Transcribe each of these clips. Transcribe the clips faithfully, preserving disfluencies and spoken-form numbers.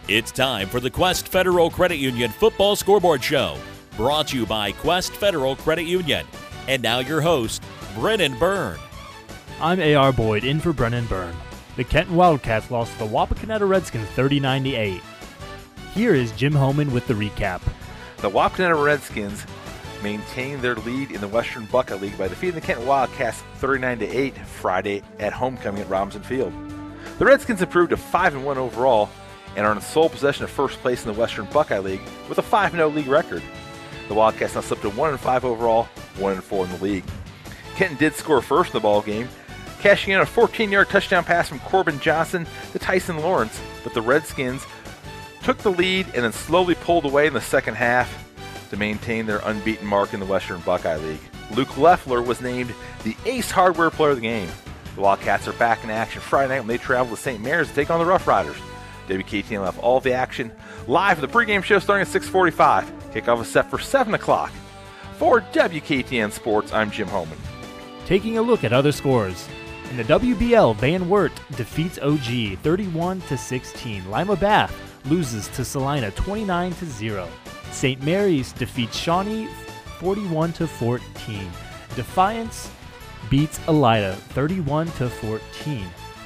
It's time for the Quest Federal Credit Union Football Scoreboard Show, brought to you by Quest Federal Credit Union. And now your host, Brennan Byrne. I'm A R Boyd, in for Brennan Byrne. The Kenton Wildcats lost to the Wapakoneta Redskins thirty-nine to eight. Here is Jim Homan with the recap. The Wapakoneta Redskins maintained their lead in the Western Buckeye League by defeating the Kenton Wildcats thirty-nine to eight Friday at homecoming at Robinson Field. The Redskins improved to five and one overall and are in sole possession of first place in the Western Buckeye League with a five and oh league record. The Wildcats now slipped to one and five overall, one and four in the league. Kenton did score first in the ball game, cashing in a fourteen-yard touchdown pass from Corbin Johnson to Tyson Lawrence, but the Redskins took the lead and then slowly pulled away in the second half to maintain their unbeaten mark in the Western Buckeye League. Luke Leffler was named the Ace Hardware Player of the Game. The Wildcats are back in action Friday night when they travel to Saint Mary's to take on the Rough Riders. W K T N will have all the action live for the pregame show starting at six forty-five. Kickoff is set for seven o'clock. For W K T N Sports, I'm Jim Homan. Taking a look at other scores. In the W B L, Van Wert defeats O G thirty-one to sixteen. Lima Bath loses to Salina twenty-nine to zero. Saint Mary's defeats Shawnee forty-one to fourteen. Defiance beats Elida thirty-one to fourteen.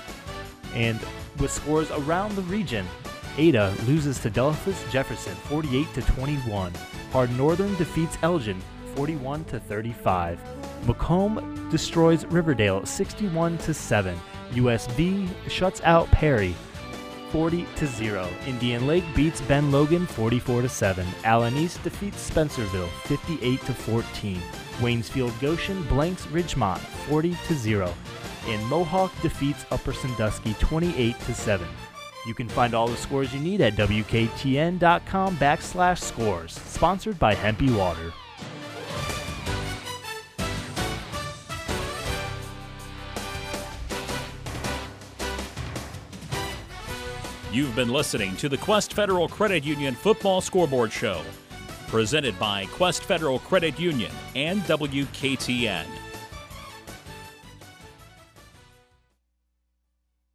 And with scores around the region, Ada loses to Delphus Jefferson forty-eight to twenty-one. Hard Northern defeats Elgin forty-one to thirty-five. Macomb destroys Riverdale sixty-one to seven. U S B shuts out Perry forty to zero. Indian Lake beats Ben Logan forty-four to seven. Allen East defeats Spencerville fifty-eight to fourteen. Waynesfield Goshen blanks Ridgemont forty to zero. And Mohawk defeats Upper Sandusky twenty-eight to seven. You can find all the scores you need at W K T N dot com backslash scores. Sponsored by Hempy Water. You've been listening to the Quest Federal Credit Union Football Scoreboard Show, presented by Quest Federal Credit Union and W K T N.